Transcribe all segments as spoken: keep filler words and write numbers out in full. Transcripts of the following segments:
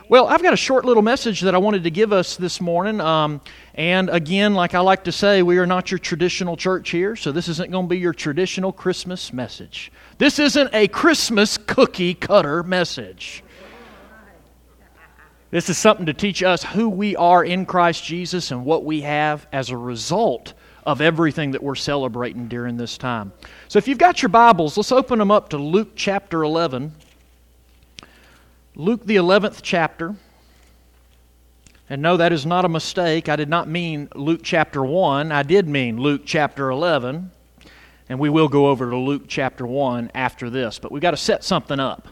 Well, I've got a short little message that I wanted to give us this morning. Um, and again, like I like to say, we are not your traditional church here, so this isn't going to be your traditional Christmas message. This isn't a Christmas cookie cutter message. This is something to teach us who we are in Christ Jesus and what we have as a result of everything that we're celebrating during this time. So if you've got your Bibles, let's open them up to Luke chapter eleven. Luke the eleventh chapter. And no, that is not a mistake. I did not mean Luke chapter one. I did mean Luke chapter eleven. And we will go over to Luke chapter one after this. But we've got to set something up.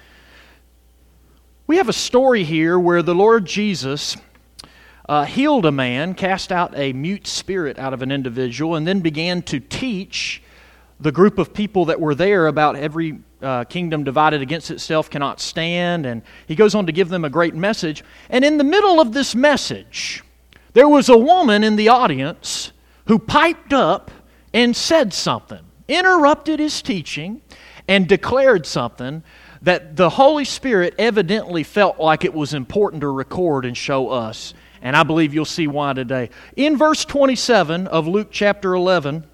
We have a story here where the Lord Jesus uh, healed a man, cast out a mute spirit out of an individual, and then began to teach the group of people that were there about every uh, kingdom divided against itself cannot stand. And he goes on to give them a great message. And in the middle of this message, there was a woman in the audience who piped up and said something, interrupted his teaching, and declared something that the Holy Spirit evidently felt like it was important to record and show us. And I believe you'll see why today. In verse twenty-seven of Luke chapter eleven,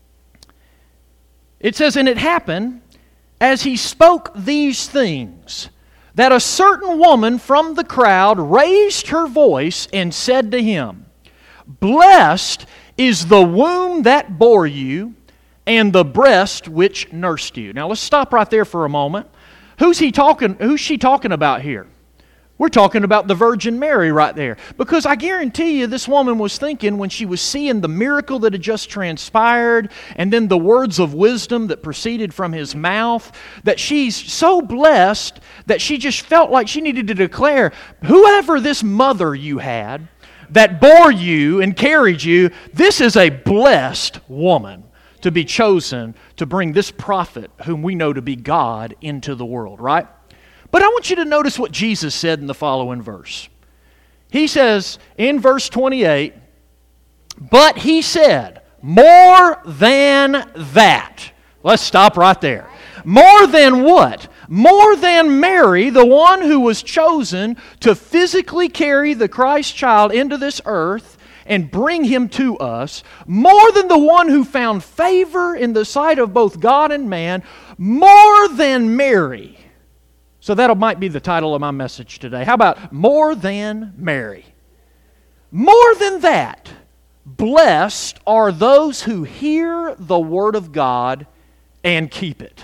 it says, "And it happened, as he spoke these things, that a certain woman from the crowd raised her voice and said to him, 'Blessed is the womb that bore you, and the breast which nursed you.'" Now let's stop right there for a moment. Who's he talking? Who's she talking about here? We're talking about the Virgin Mary right there. Because I guarantee you this woman was thinking when she was seeing the miracle that had just transpired and then the words of wisdom that proceeded from his mouth, that she's so blessed that she just felt like she needed to declare, whoever this mother you had that bore you and carried you, this is a blessed woman to be chosen to bring this prophet, whom we know to be God, into the world, right? But I want you to notice what Jesus said in the following verse. He says in verse twenty-eight, "But he said, more than that." Let's stop right there. More than what? More than Mary, the one who was chosen to physically carry the Christ child into this earth and bring him to us, more than the one who found favor in the sight of both God and man, more than Mary. So that might be the title of my message today. How about more than Mary? More than that, blessed are those who hear the word of God and keep it.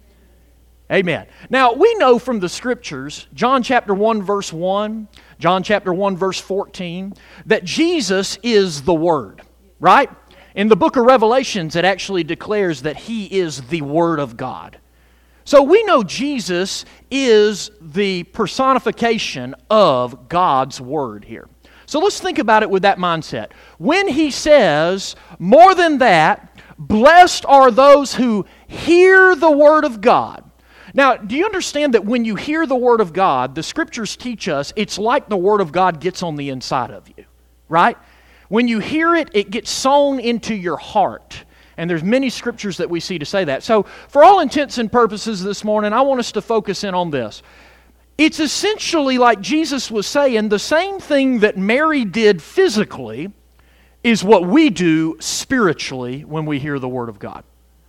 Amen. Now, we know from the Scriptures, John chapter one verse one, John chapter one verse fourteen, that Jesus is the Word, right? In the book of Revelations, it actually declares that He is the Word of God. So we know Jesus is the personification of God's Word here. So let's think about it with that mindset. When He says, more than that, blessed are those who hear the Word of God. Now, do you understand that when you hear the Word of God, the Scriptures teach us it's like the Word of God gets on the inside of you, right? When you hear it, it gets sown into your heart. And there's many Scriptures that we see to say that. So, for all intents and purposes this morning, I want us to focus in on this. It's essentially like Jesus was saying, the same thing that Mary did physically is what we do spiritually when we hear the Word of God.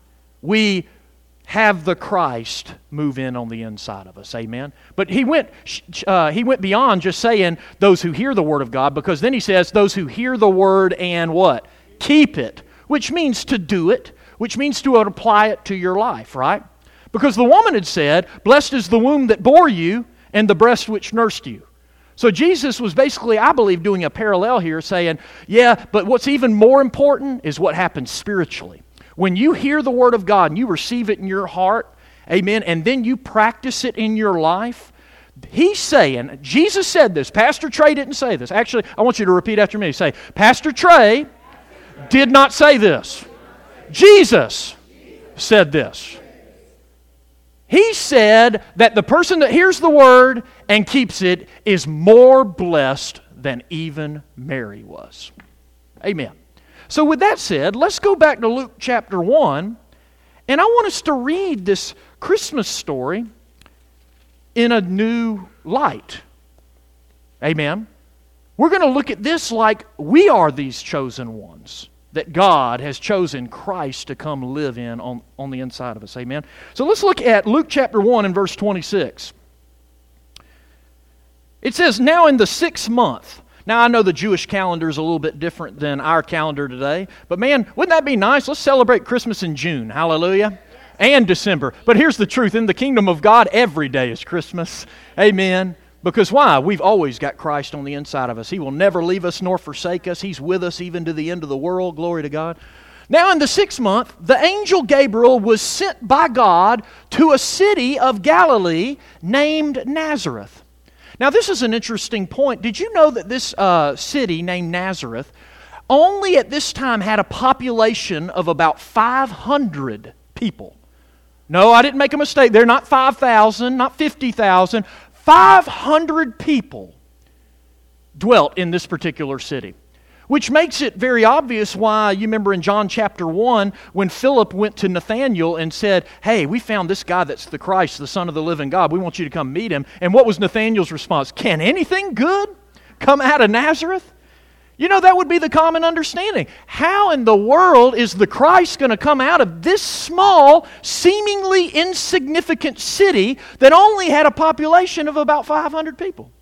We have the Christ move in on the inside of us. Amen? But he went, uh, he went beyond just saying those who hear the Word of God, because then he says those who hear the Word and what? Keep it. Which means to do it, which means to apply it to your life, right? Because the woman had said, blessed is the womb that bore you and the breast which nursed you. So Jesus was basically, I believe, doing a parallel here, saying, yeah, but what's even more important is what happens spiritually. When you hear the Word of God and you receive it in your heart, amen, and then you practice it in your life, He's saying, Jesus said this, Pastor Trey didn't say this. Actually, I want you to repeat after me. Say, Pastor Trey did not say this. Jesus said this. He said that the person that hears the Word and keeps it is more blessed than even Mary was. Amen. So with that said, let's go back to Luke chapter one, and I want us to read this Christmas story in a new light. Amen. We're going to look at this like we are these chosen ones that God has chosen Christ to come live in on, on the inside of us. Amen. So let's look at Luke chapter one and verse twenty-six. It says, now in the sixth month. Now I know the Jewish calendar is a little bit different than our calendar today. But man, wouldn't that be nice? Let's celebrate Christmas in June. Hallelujah. And December. But here's the truth. In the kingdom of God, every day is Christmas. Amen. Because why? We've always got Christ on the inside of us. He will never leave us nor forsake us. He's with us even to the end of the world. Glory to God. Now in the sixth month, the angel Gabriel was sent by God to a city of Galilee named Nazareth. Now this is an interesting point. Did you know that this uh, city named Nazareth only at this time had a population of about five hundred people? No, I didn't make a mistake. They're not five thousand, not fifty thousand. five hundred people dwelt in this particular city, which makes it very obvious why, you remember in John chapter one, when Philip went to Nathanael and said, hey, we found this guy that's the Christ, the Son of the living God. We want you to come meet him. And what was Nathanael's response? Can anything good come out of Nazareth? You know, that would be the common understanding. How in the world is the Christ going to come out of this small, seemingly insignificant city that only had a population of about five hundred people?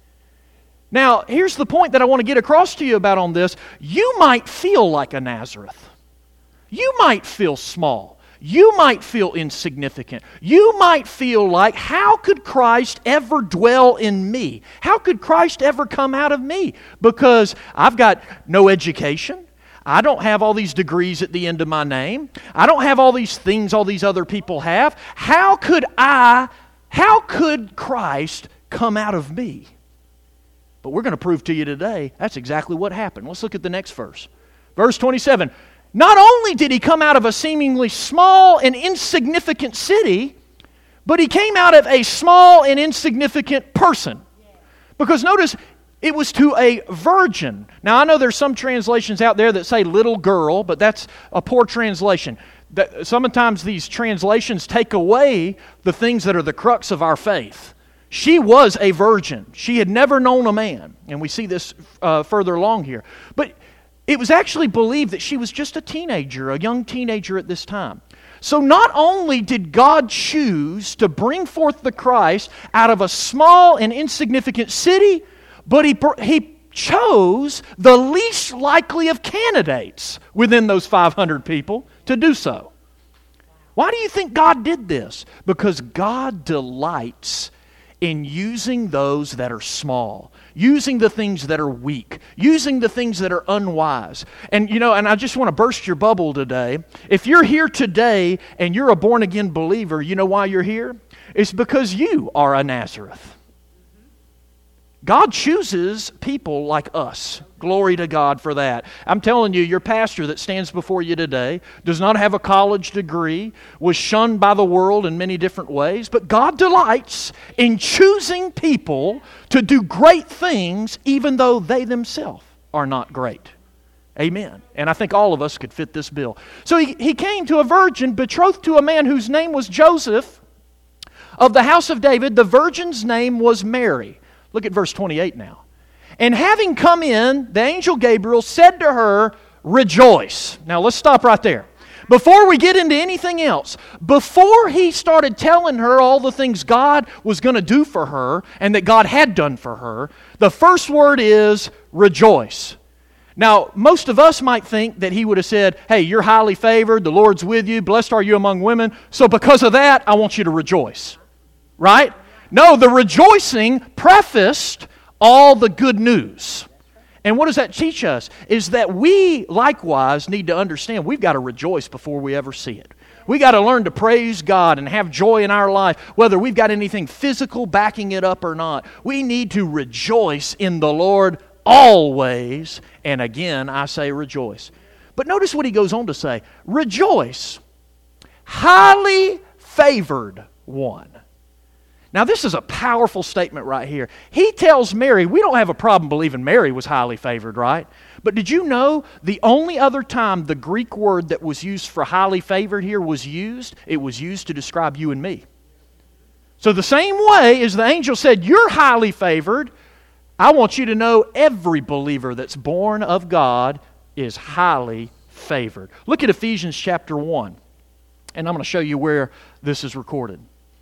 Now, here's the point that I want to get across to you about on this. You might feel like a Nazareth. You might feel small. You might feel insignificant. You might feel like, how could Christ ever dwell in me? How could Christ ever come out of me? Because I've got no education. I don't have all these degrees at the end of my name. I don't have all these things all these other people have. How could I, how could Christ come out of me? But we're going to prove to you today that's exactly what happened. Let's look at the next verse. Verse twenty-seven. Not only did he come out of a seemingly small and insignificant city, but he came out of a small and insignificant person. Because notice, it was to a virgin. Now I know there's some translations out there that say little girl, but that's a poor translation. That sometimes these translations take away the things that are the crux of our faith. She was a virgin. She had never known a man. And we see this uh, further along here. But it was actually believed that she was just a teenager, a young teenager at this time. So not only did God choose to bring forth the Christ out of a small and insignificant city, but He, he chose the least likely of candidates within those five hundred people to do so. Why do you think God did this? Because God delights in using those that are small, using the things that are weak, using the things that are unwise. And you know, and I just want to burst your bubble today. If you're here today and you're a born-again believer, you know why you're here? It's because you are a Nazareth. God chooses people like us. Glory to God for that. I'm telling you, your pastor that stands before you today does not have a college degree, was shunned by the world in many different ways, but God delights in choosing people to do great things even though they themselves are not great. Amen. And I think all of us could fit this bill. So he, he came to a virgin betrothed to a man whose name was Joseph of the house of David. The virgin's name was Mary. Look at verse twenty-eight now. And having come in, the angel Gabriel said to her, rejoice. Now let's stop right there. Before we get into anything else, before he started telling her all the things God was going to do for her and that God had done for her, the first word is rejoice. Now, most of us might think that he would have said, hey, you're highly favored, the Lord's with you, blessed are you among women, so because of that, I want you to rejoice. Right? No, the rejoicing prefaced all the good news. And what does that teach us? Is that we likewise need to understand we've got to rejoice before we ever see it. We got to learn to praise God and have joy in our life, whether we've got anything physical backing it up or not. We need to rejoice in the Lord always. And again, I say rejoice. But notice what he goes on to say. Rejoice, highly favored one. Now, this is a powerful statement right here. He tells Mary, we don't have a problem believing Mary was highly favored, right? But did you know the only other time the Greek word that was used for highly favored here was used, it was used to describe you and me. So the same way as the angel said, you're highly favored, I want you to know every believer that's born of God is highly favored. Look at Ephesians chapter one, and I'm going to show you where this is recorded.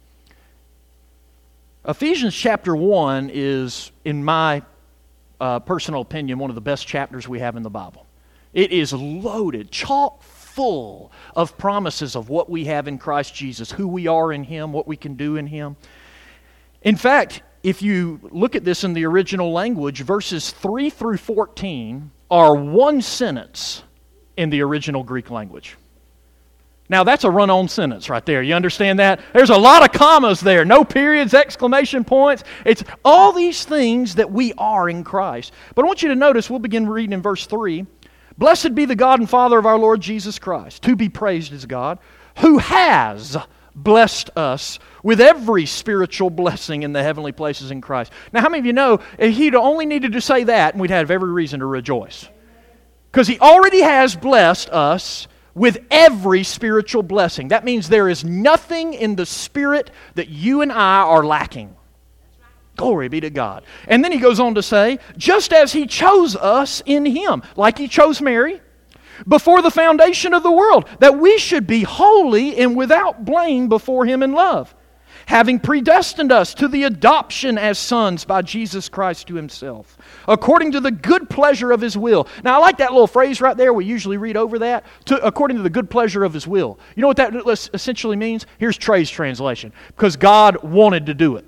Ephesians chapter one is, in my uh, personal opinion, one of the best chapters we have in the Bible. It is loaded, chock full of promises of what we have in Christ Jesus, who we are in Him, what we can do in Him. In fact, if you look at this in the original language, verses three through fourteen are one sentence in the original Greek language. Now, that's a run-on sentence right there. You understand that? There's a lot of commas there. No periods, exclamation points. It's all these things that we are in Christ. But I want you to notice, we'll begin reading in verse three. Blessed be the God and Father of our Lord Jesus Christ, to be praised is God, who has blessed us with every spiritual blessing in the heavenly places in Christ. Now, how many of you know, if He'd only needed to say that, and we'd have every reason to rejoice? Because He already has blessed us with every spiritual blessing. That means there is nothing in the Spirit that you and I are lacking. Glory be to God. And then he goes on to say, just as He chose us in Him, like He chose Mary, before the foundation of the world, that we should be holy and without blame before Him in love, having predestined us to the adoption as sons by Jesus Christ to Himself, according to the good pleasure of His will. Now, I like that little phrase right there. We usually read over that, to, according to the good pleasure of His will. You know what that essentially means? Here's Trey's translation. Because God wanted to do it.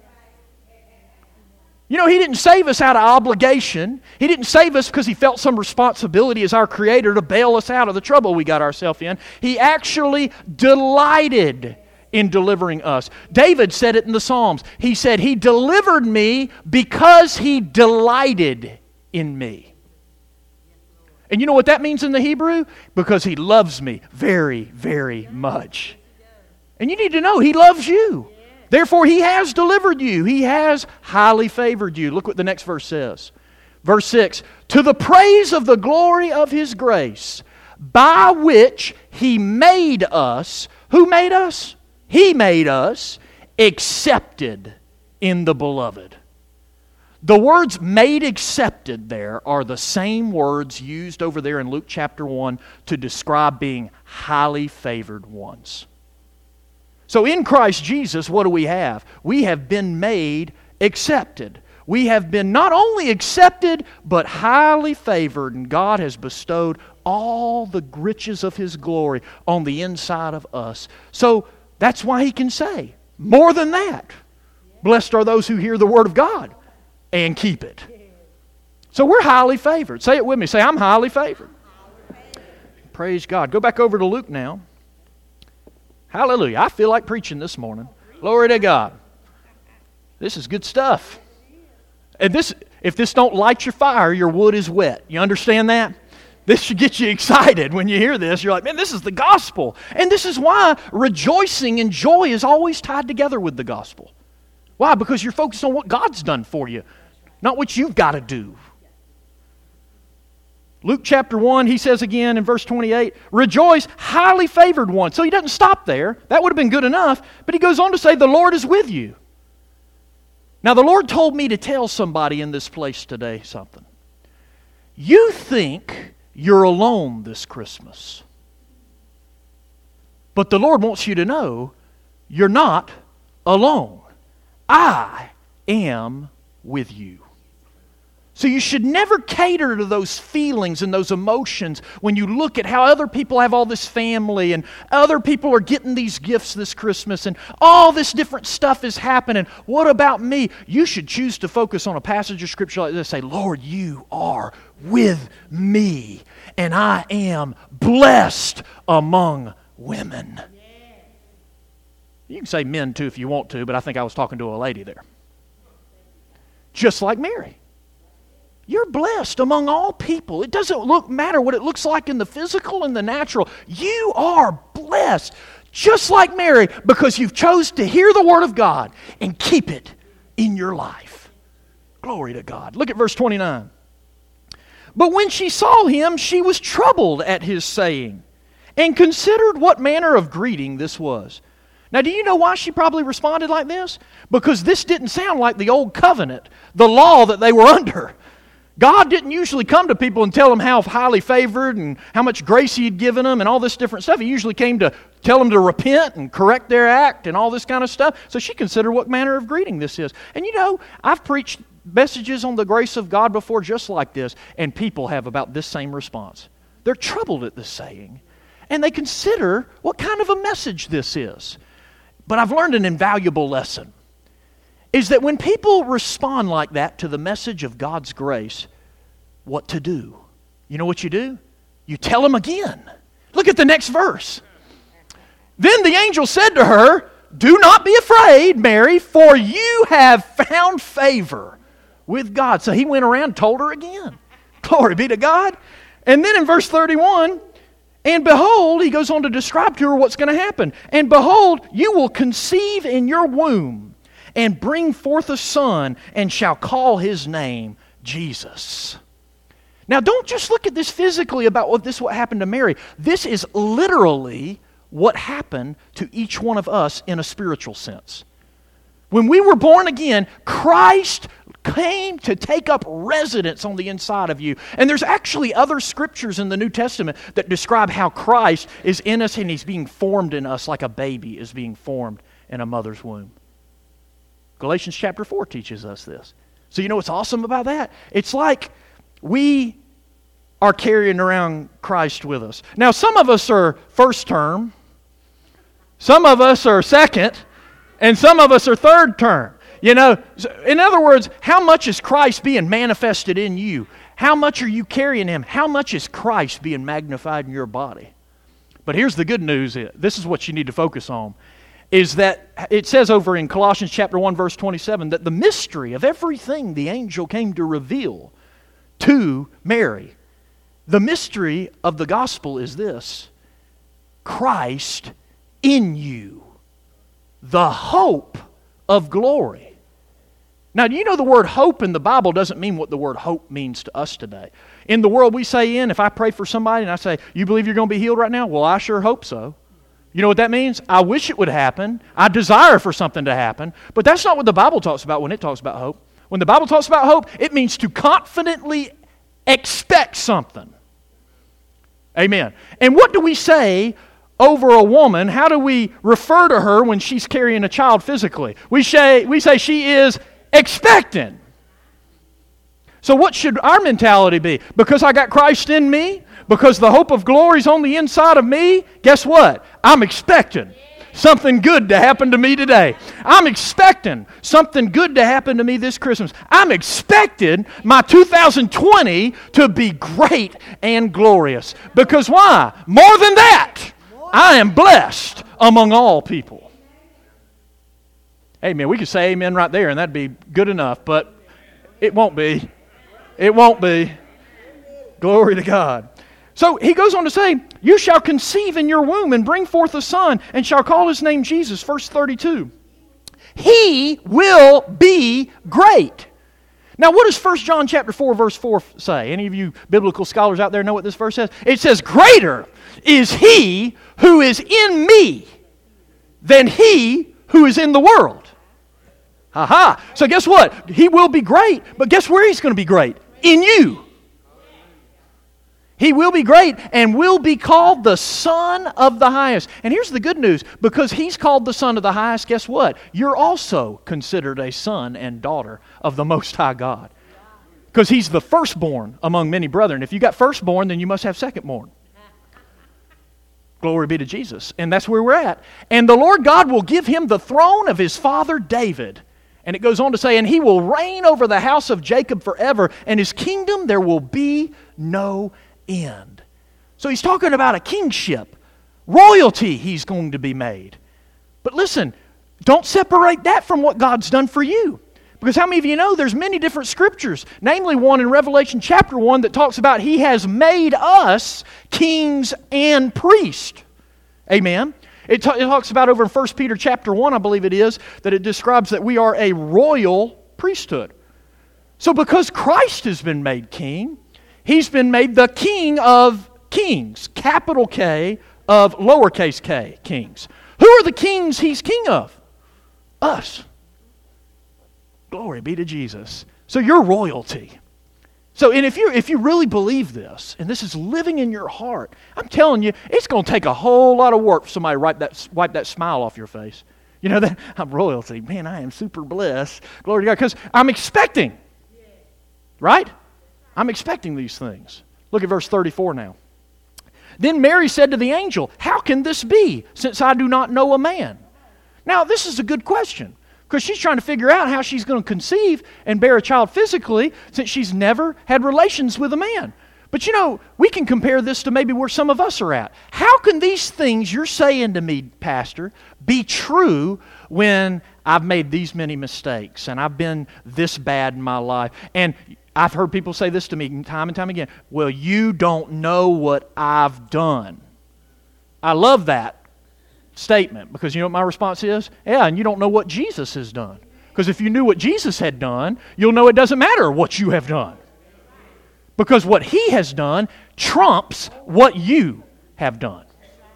You know, He didn't save us out of obligation. He didn't save us because He felt some responsibility as our Creator to bail us out of the trouble we got ourselves in. He actually delighted in delivering us. David said it in the Psalms. He said, He delivered me because He delighted in me. And you know what that means in the Hebrew? Because He loves me very, very much. And you need to know He loves you. Therefore, He has delivered you. He has highly favored you. Look what the next verse says. Verse six, to the praise of the glory of His grace, by which He made us. Who made us? He made us accepted in the Beloved. The words made accepted there are the same words used over there in Luke chapter one to describe being highly favored ones. So in Christ Jesus, what do we have? We have been made accepted. We have been not only accepted, but highly favored. And God has bestowed all the riches of His glory on the inside of us. So that's why He can say, more than that, blessed are those who hear the Word of God and keep it. So we're highly favored. Say it with me. Say, I'm highly favored. Praise God. Go back over to Luke now. Hallelujah. I feel like preaching this morning. Glory to God. This is good stuff. And this, if this don't light your fire, your wood is wet. You understand that? This should get you excited when you hear this. You're like, man, this is the gospel. And this is why rejoicing and joy is always tied together with the gospel. Why? Because you're focused on what God's done for you, not what you've got to do. Luke chapter one, he says again in verse twenty-eight, rejoice, highly favored one. So he doesn't stop there. That would have been good enough. But he goes on to say, the Lord is with you. Now the Lord told me to tell somebody in this place today something. You think you're alone this Christmas. But the Lord wants you to know you're not alone. I am with you. So you should never cater to those feelings and those emotions when you look at how other people have all this family and other people are getting these gifts this Christmas and all this different stuff is happening. What about me? You should choose to focus on a passage of Scripture like this. Say, Lord, you are with me and I am blessed among women. You can say men too if you want to, but I think I was talking to a lady there. Just like Mary. You're blessed among all people. It doesn't look matter what it looks like in the physical and the natural. You are blessed, just like Mary, because you've chose to hear the Word of God and keep it in your life. Glory to God. Look at verse twenty-nine. But when she saw him, she was troubled at his saying, and considered what manner of greeting this was. Now, do you know why she probably responded like this? Because this didn't sound like the old covenant, the law that they were under. God didn't usually come to people and tell them how highly favored and how much grace He had given them and all this different stuff. He usually came to tell them to repent and correct their act and all this kind of stuff. So she considered what manner of greeting this is. And you know, I've preached messages on the grace of God before just like this, and people have about this same response. They're troubled at this saying, and they consider what kind of a message this is. But I've learned an invaluable lesson, is that when people respond like that to the message of God's grace, what to do? You know what you do? You tell them again. Look at the next verse. Then the angel said to her, "Do not be afraid, Mary, for you have found favor with God." So he went around and told her again. Glory be to God. And then in verse thirty-one, and behold, he goes on to describe to her what's going to happen. And behold, you will conceive in your womb and bring forth a son and shall call his name Jesus. Now, don't just look at this physically about what this what happened to Mary. This is literally what happened to each one of us in a spiritual sense. When we were born again, Christ came to take up residence on the inside of you. And there's actually other scriptures in the New Testament that describe how Christ is in us and He's being formed in us like a baby is being formed in a mother's womb. Galatians chapter four teaches us this. So you know what's awesome about that? It's like we are carrying around Christ with us. Now, some of us are first term, some of us are second, and some of us are third term. You know, in other words, how much is Christ being manifested in you? How much are you carrying Him? How much is Christ being magnified in your body? But here's the good news. This is what you need to focus on. Is that it says over in Colossians chapter one, verse twenty-seven, that the mystery of everything the angel came to reveal to Mary. The mystery of the gospel is this: Christ in you, the hope of glory. Now, do you know the word hope in the Bible doesn't mean what the word hope means to us today? In the world we say in, if I pray for somebody and I say, "You believe you're going to be healed right now?" Well, I sure hope so. You know what that means? I wish it would happen. I desire for something to happen. But that's not what the Bible talks about when it talks about hope. When the Bible talks about hope, it means to confidently expect something. Amen. And what do we say over a woman? How do we refer to her when she's carrying a child physically? We say, we say she is expectant. So what should our mentality be? Because I got Christ in me, because the hope of glory is on the inside of me, guess what? I'm expecting something good to happen to me today. I'm expecting something good to happen to me this Christmas. I'm expecting my two thousand twenty to be great and glorious. Because why? More than that, I am blessed among all people. Amen. We could say amen right there and that'd be good enough, but it won't be. It won't be. Glory to God. So he goes on to say, "You shall conceive in your womb and bring forth a son and shall call his name Jesus." Verse thirty-two. He will be great. Now what does First John chapter four verse four say? Any of you biblical scholars out there know what this verse says? It says, "Greater is he who is in me than he who is in the world." Aha. So guess what? He will be great, but guess where he's going to be great? In you. He will be great and will be called the Son of the Highest. And here's the good news. Because He's called the Son of the Highest, guess what? You're also considered a son and daughter of the Most High God. Because He's the firstborn among many brethren. If you got firstborn, then you must have secondborn. Glory be to Jesus. And that's where we're at. "And the Lord God will give him the throne of his father David." And it goes on to say, "And he will reign over the house of Jacob forever, and his kingdom there will be no end." So he's talking about a kingship, royalty he's going to be made. But listen, don't separate that from what God's done for you. Because how many of you know there's many different scriptures, namely one in Revelation chapter one that talks about He has made us kings and priests. Amen. It, t- it talks about over in First Peter chapter one, I believe it is, that it describes that we are a royal priesthood. So because Christ has been made king, He's been made the King of kings, capital K of lowercase k, kings. Who are the kings He's king of? Us. Glory be to Jesus. So you're royalty. So, and if you if you really believe this, and this is living in your heart, I'm telling you, it's going to take a whole lot of work for somebody to wipe that, wipe that smile off your face. You know that I'm royalty. Man, I am super blessed. Glory to God. Because I'm expecting. Right? I'm expecting these things. Look at verse thirty-four now. Then Mary said to the angel, how can this be, since I do not know a man? Now, this is a good question, because she's trying to figure out how she's going to conceive and bear a child physically, since she's never had relations with a man. But you know, we can compare this to maybe where some of us are at. How can these things you're saying to me, Pastor, be true when I've made these many mistakes and I've been this bad in my life? And I've heard people say this to me time and time again. Well, you don't know what I've done. I love that statement, because you know what my response is? Yeah, and you don't know what Jesus has done. Because if you knew what Jesus had done, you'll know it doesn't matter what you have done. Because what He has done trumps what you have done.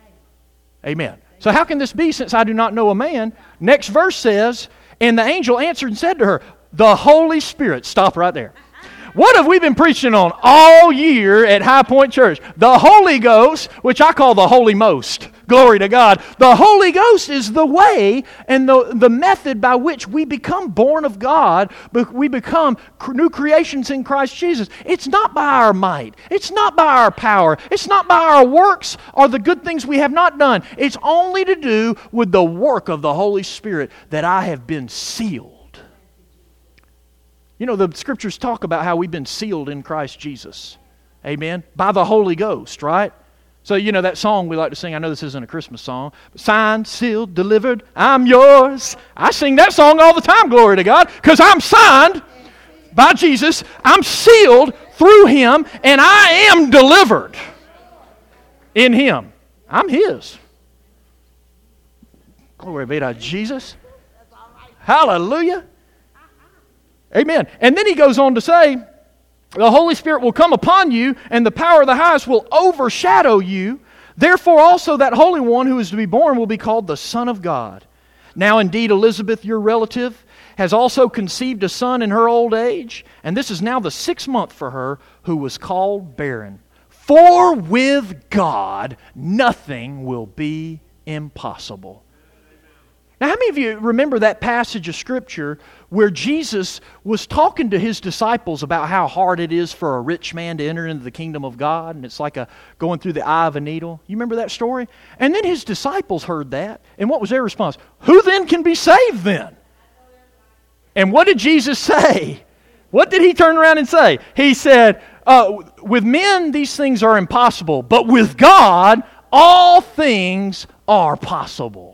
Amen. So how can this be, since I do not know a man? Next verse says, and the angel answered and said to her, the Holy Spirit. Stop right there. What have we been preaching on all year at High Point Church? The Holy Ghost, which I call the Holy Most. Glory to God. The Holy Ghost is the way and the, the method by which we become born of God, but we become new creations in Christ Jesus. It's not by our might. It's not by our power. It's not by our works or the good things we have not done. It's only to do with the work of the Holy Spirit that I have been sealed. You know, the Scriptures talk about how we've been sealed in Christ Jesus. Amen? By the Holy Ghost, right? So, you know, that song we like to sing, I know this isn't a Christmas song, but signed, sealed, delivered, I'm yours. I sing that song all the time, glory to God, because I'm signed by Jesus, I'm sealed through Him, and I am delivered in Him. I'm His. Glory be to Jesus. Hallelujah. Amen. And then he goes on to say, the Holy Spirit will come upon you, and the power of the highest will overshadow you. Therefore also that Holy One who is to be born will be called the Son of God. Now indeed Elizabeth, your relative, has also conceived a son in her old age, and this is now the sixth month for her, who was called barren. For with God nothing will be impossible. Now, how many of you remember that passage of Scripture where Jesus was talking to His disciples about how hard it is for a rich man to enter into the kingdom of God, and it's like a going through the eye of a needle? You remember that story? And then His disciples heard that, and what was their response? Who then can be saved then? And what did Jesus say? What did He turn around and say? He said, uh, with men these things are impossible, but with God all things are possible.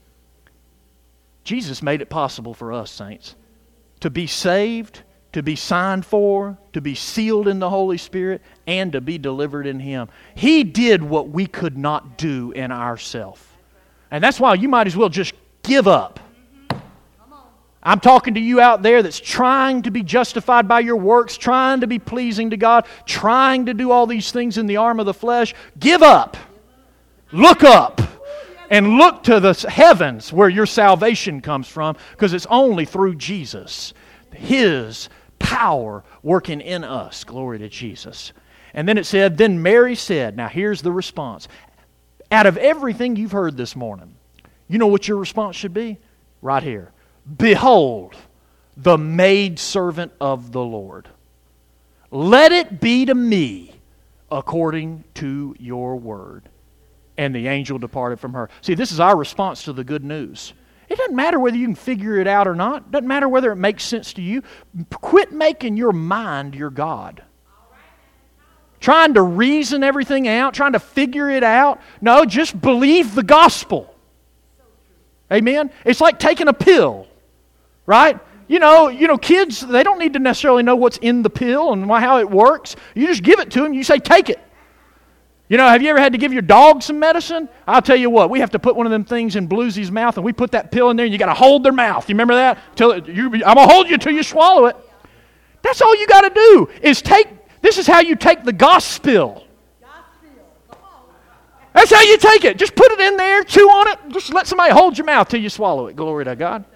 Jesus made it possible for us, saints, to be saved, to be signed for, to be sealed in the Holy Spirit, and to be delivered in Him. He did what we could not do in ourselves. And that's why you might as well just give up. I'm talking to you out there that's trying to be justified by your works, trying to be pleasing to God, trying to do all these things in the arm of the flesh. Give up. Look up. And look to the heavens where your salvation comes from, because it's only through Jesus. His power working in us. Glory to Jesus. And then it said, then Mary said, now here's the response. Out of everything you've heard this morning, you know what your response should be? Right here. Behold, the maidservant of the Lord. Let it be to me according to your word. And the angel departed from her. See, this is our response to the good news. It doesn't matter whether you can figure it out or not. It doesn't matter whether it makes sense to you. Quit making your mind your God. Trying to reason everything out, trying to figure it out. No, just believe the gospel. Amen? It's like taking a pill, right? You know, you know, kids, they don't need to necessarily know what's in the pill and how it works. You just give it to them, you say, take it. You know, have you ever had to give your dog some medicine? I'll tell you what, we have to put one of them things in Bluesy's mouth, and we put that pill in there, and you got to hold their mouth. You remember that? Till it, you, I'm going to hold you till you swallow it. That's all you got to do is take, this is how you take the gospel. That's how you take it. Just put it in there, chew on it, just let somebody hold your mouth till you swallow it. Glory to God.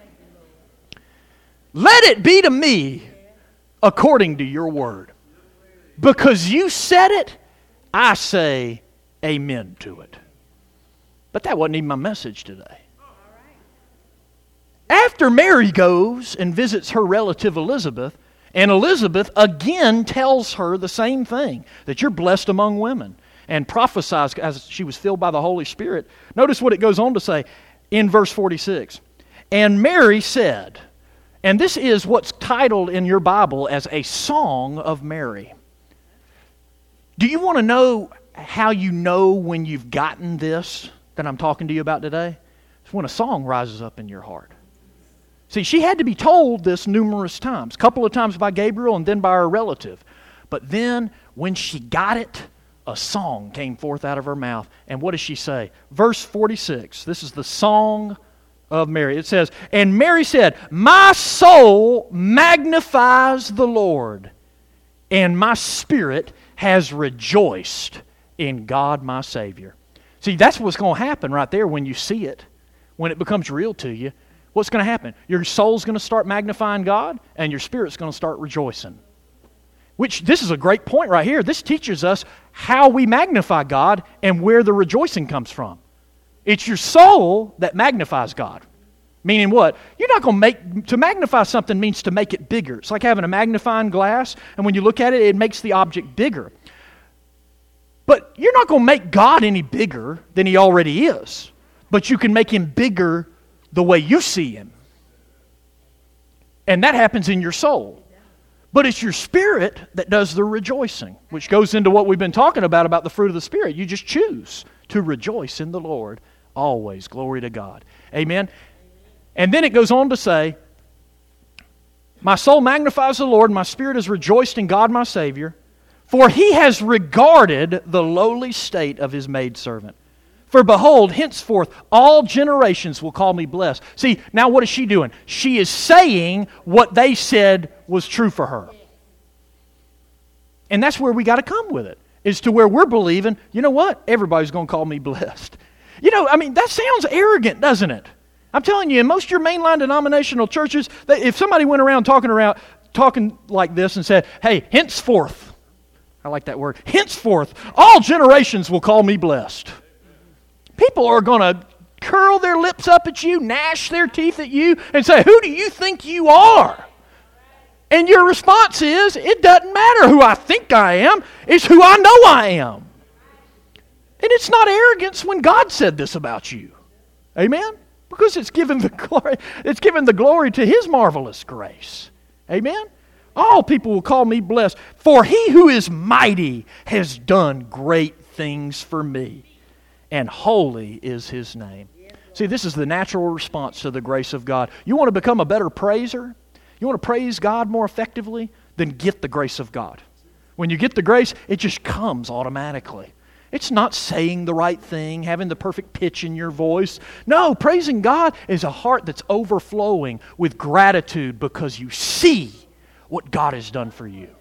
Let it be to me according to your word. Because you said it, I say amen to it. But that wasn't even my message today. After Mary goes and visits her relative Elizabeth, and Elizabeth again tells her the same thing, that you're blessed among women, and prophesies as she was filled by the Holy Spirit. Notice what it goes on to say in verse forty-six. And Mary said, and this is what's titled in your Bible as a Song of Mary. Do you want to know how you know when you've gotten this that I'm talking to you about today? It's when a song rises up in your heart. See, she had to be told this numerous times, a couple of times by Gabriel and then by her relative. But then when she got it, a song came forth out of her mouth. And what does she say? Verse forty-six, this is the Song of Mary. It says, and Mary said, my soul magnifies the Lord, and my spirit has rejoiced in God my Savior. See, that's what's going to happen right there when you see it, when it becomes real to you. What's going to happen? Your soul's going to start magnifying God, and your spirit's going to start rejoicing. Which, this is a great point right here. This teaches us how we magnify God and where the rejoicing comes from. It's your soul that magnifies God. Meaning what? You're not going to make, to magnify something means to make it bigger. It's like having a magnifying glass, and when you look at it, it makes the object bigger. But you're not going to make God any bigger than He already is. But you can make Him bigger the way you see Him. And that happens in your soul. But it's your spirit that does the rejoicing, which goes into what we've been talking about, about the fruit of the Spirit. You just choose to rejoice in the Lord always. Glory to God. Amen. And then it goes on to say, my soul magnifies the Lord, my spirit is rejoiced in God my Savior, for He has regarded the lowly state of His maidservant. For behold, henceforth all generations will call me blessed. See, now what is she doing? She is saying what they said was true for her. And that's where we got to come with it, is to where we're believing, you know what? Everybody's going to call me blessed. You know, I mean, that sounds arrogant, doesn't it? I'm telling you, in most of your mainline denominational churches, they, if somebody went around talking around, talking like this and said, hey, henceforth, I like that word, henceforth, all generations will call me blessed. People are going to curl their lips up at you, gnash their teeth at you, and say, who do you think you are? And your response is, it doesn't matter who I think I am, it's who I know I am. And it's not arrogance when God said this about you. Amen? Because it's given the glory, it's given the glory to His marvelous grace. Amen? All people will call me blessed, for He who is mighty has done great things for me, and holy is His name. See, this is the natural response to the grace of God. You want to become a better praiser? You want to praise God more effectively? Then get the grace of God. When you get the grace, it just comes automatically. It's not saying the right thing, having the perfect pitch in your voice. No, praising God is a heart that's overflowing with gratitude because you see what God has done for you.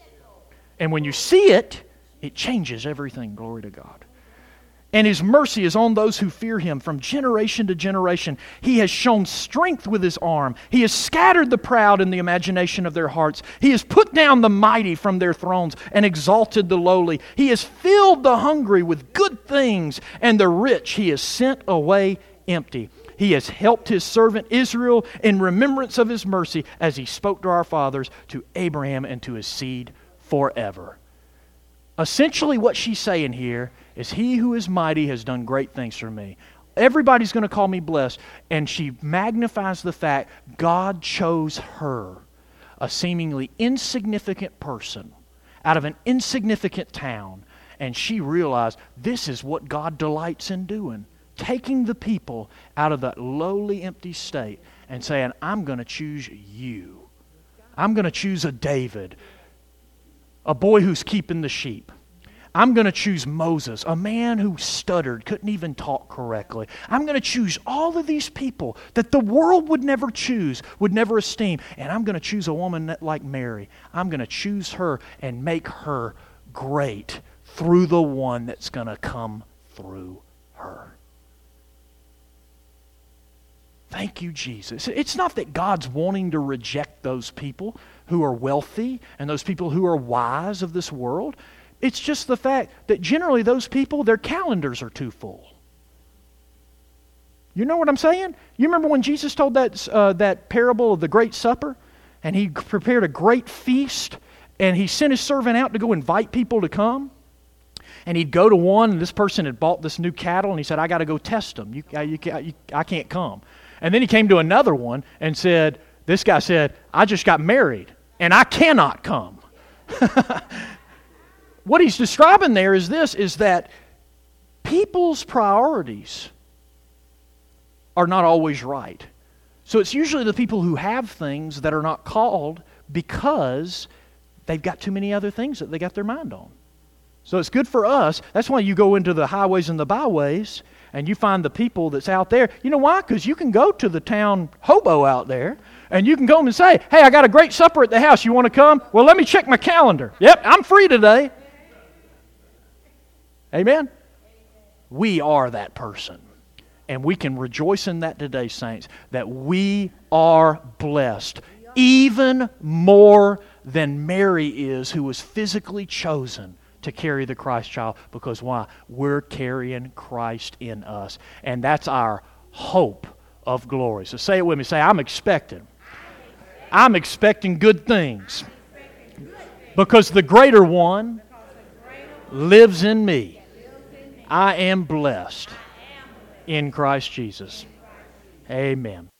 And when you see it, it changes everything. Glory to God. And His mercy is on those who fear Him from generation to generation. He has shown strength with His arm. He has scattered the proud in the imagination of their hearts. He has put down the mighty from their thrones and exalted the lowly. He has filled the hungry with good things, and the rich He has sent away empty. He has helped His servant Israel in remembrance of His mercy, as He spoke to our fathers, to Abraham, and to his seed forever. Essentially what she's saying here is, He who is mighty has done great things for me. Everybody's going to call me blessed. And she magnifies the fact God chose her, a seemingly insignificant person, out of an insignificant town. And she realized this is what God delights in doing. Taking the people out of that lowly, empty state and saying, I'm going to choose you. I'm going to choose a David, a boy who's keeping the sheep. I'm going to choose Moses, a man who stuttered, couldn't even talk correctly. I'm going to choose all of these people that the world would never choose, would never esteem. And I'm going to choose a woman like Mary. I'm going to choose her and make her great through the one that's going to come through her. Thank you, Jesus. It's not that God's wanting to reject those people who are wealthy and those people who are wise of this world. It's just the fact that generally those people, their calendars are too full. You know what I'm saying? You remember when Jesus told that, uh, that parable of the Great Supper? And he prepared a great feast, and he sent his servant out to go invite people to come. And he'd go to one, and this person had bought this new cattle, and he said, I got to go test them. You, you, you, I can't come. And then he came to another one and said, this guy said, I just got married, and I cannot come. What he's describing there is this, is that people's priorities are not always right. So it's usually the people who have things that are not called because they've got too many other things that they got their mind on. So it's good for us. That's why you go into the highways and the byways and you find the people that's out there. You know why? Because you can go to the town hobo out there and you can go and say, hey, I got a great supper at the house. You want to come? Well, let me check my calendar. Yep, I'm free today. Amen? We are that person. And we can rejoice in that today, saints, that we are blessed even more than Mary is, who was physically chosen to carry the Christ child. Because why? We're carrying Christ in us. And that's our hope of glory. So say it with me. Say, I'm expecting. I'm expecting good things. Because the greater one lives in me. I am blessed in Christ Jesus. Amen.